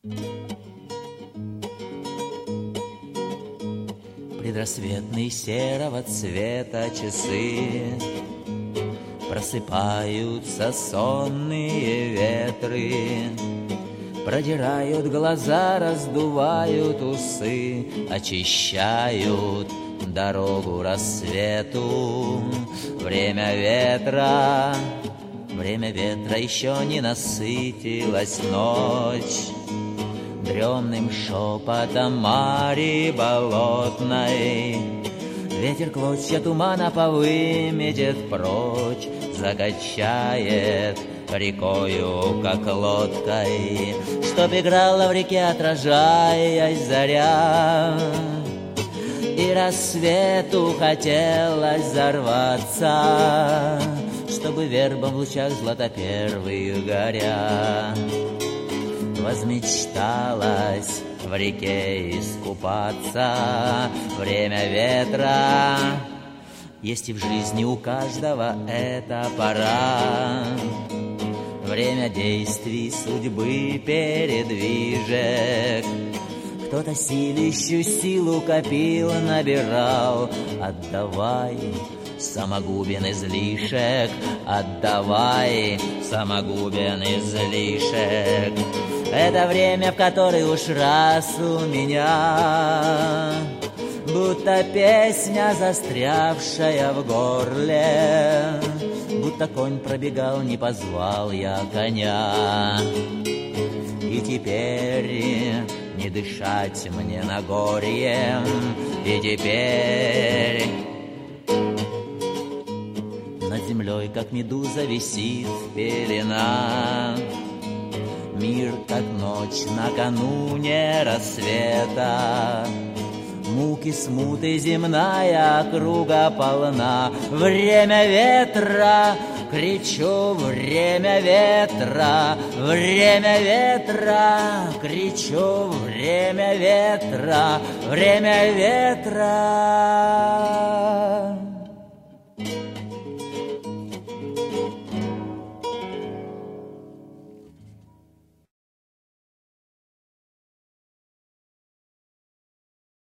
Предрассветные серого цвета часы, просыпаются сонные ветры, продирают глаза, раздувают усы, очищают дорогу рассвету. Время ветра еще не насытилась ночь дремным шепотом мари болотной. Ветер клочья тумана повыметет прочь, закачает рекою, как лодкой, чтоб играла в реке, отражаясь заря. И рассвету хотелось взорваться, чтобы вербом в лучах златопервых горя. Возмечталось в реке искупаться. Время ветра есть и в жизни у каждого эта пора. Время действий судьбы передвижек. Кто-то силищу силу копил, набирал. Отдавай самогубен излишек, отдавай самогубен излишек. Это время, в которое уж раз у меня будто песня, застрявшая в горле, будто конь пробегал, не позвал я коня. И теперь не дышать мне на горе, и теперь над землей, как медуза, висит пелена. Мир, как ночь накануне рассвета. Муки, смуты, земная округа полна. Время ветра, кричу, время ветра, время ветра, кричу, время ветра, время ветра.